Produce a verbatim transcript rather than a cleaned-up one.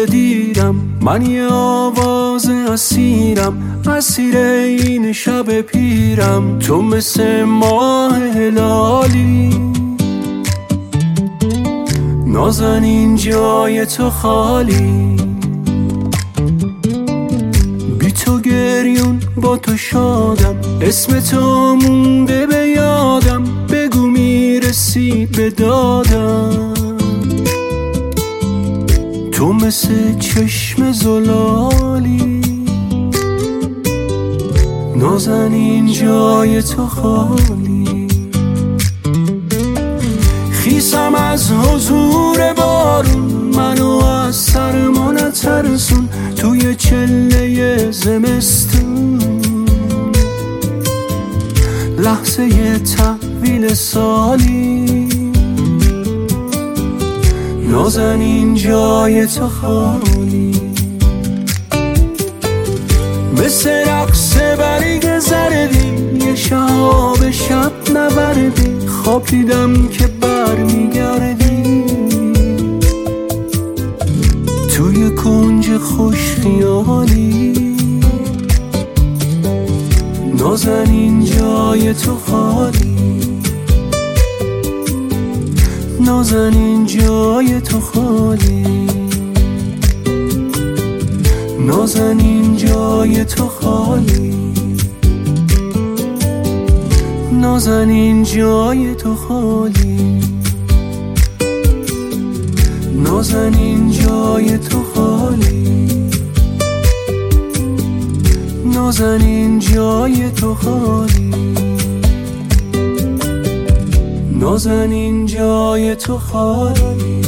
دیرم، من یه آواز اسیرم، اسیر این شب پیرم. تو مثل ماه هلالی، نازنین جای تو خالی. بی تو گریون با تو شادم، اسم تو مونده به یادم، بگو میرسی به دادم. تو مثل چشم زلالی، نازنین جای تو خالی. خیسم از حضور بارون، منو از سرما نترسون، توی چله زمستون لحظه ی تحویل سالی. نازنین جای تو خالی. مثل رقص برگ زردی، یه شهاب شب نوردی، خواب دیدم که بر میگردی توی کنج خوش خیالی. نازنین جای تو خالی. نازنین جای تو خالی. نازنین جای تو خالی. نازنین جای تو خالی. نازنین جای تو خالی. نازنین جای تو خالی. نازنین جای تو خالی.